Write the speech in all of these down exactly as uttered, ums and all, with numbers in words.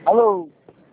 Alô?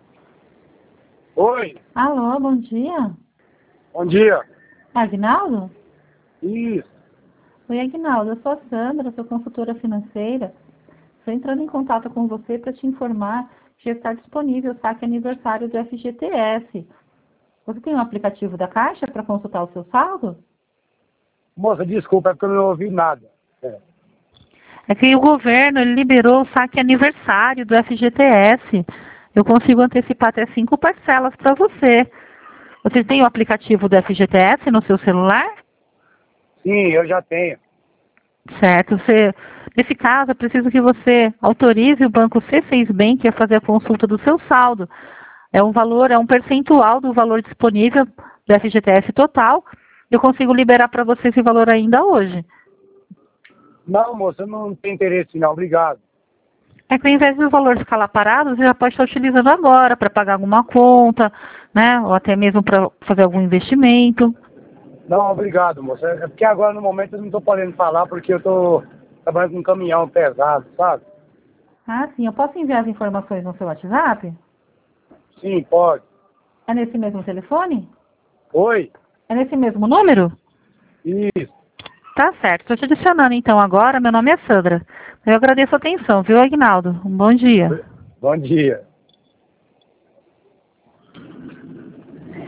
Oi, Alô, bom dia. bom dia. Agnaldo? Isso. Oi, Agnaldo. Eu sou a Sandra, sou consultora financeira. Estou entrando em contato com você para te informar que já está disponível o saque aniversário do F G T S. Você tem um aplicativo da Caixa para consultar o seu saldo? Moça, desculpa, é porque eu não ouvi nada. É. É que o governo ele liberou o saque aniversário do F G T S. Eu consigo antecipar até cinco parcelas para você. Você tem o aplicativo do F G T S no seu celular? Sim, eu já tenho. Certo. Você, nesse caso, é preciso que você autorize o banco C seis Bank a fazer a consulta do seu saldo. É um valor, é um percentual do valor disponível do F G T S total. Eu consigo liberar para você esse valor ainda hoje. Não, moça, eu não tenho interesse não, obrigado. É que ao invés do valor ficar lá parado, você já pode estar utilizando agora para pagar alguma conta, né? Ou até mesmo para fazer algum investimento. Não, obrigado, moça. É porque agora no momento eu não estou podendo falar porque eu estou trabalhando com um caminhão pesado, sabe? Ah, sim. Eu posso enviar as informações no seu WhatsApp? Sim, pode. É nesse mesmo telefone? Oi? É nesse mesmo número? Isso. Tá certo. Estou te adicionando então agora. Meu nome é Sandra. Eu agradeço a atenção, viu, Agnaldo? Um bom dia. Bom dia.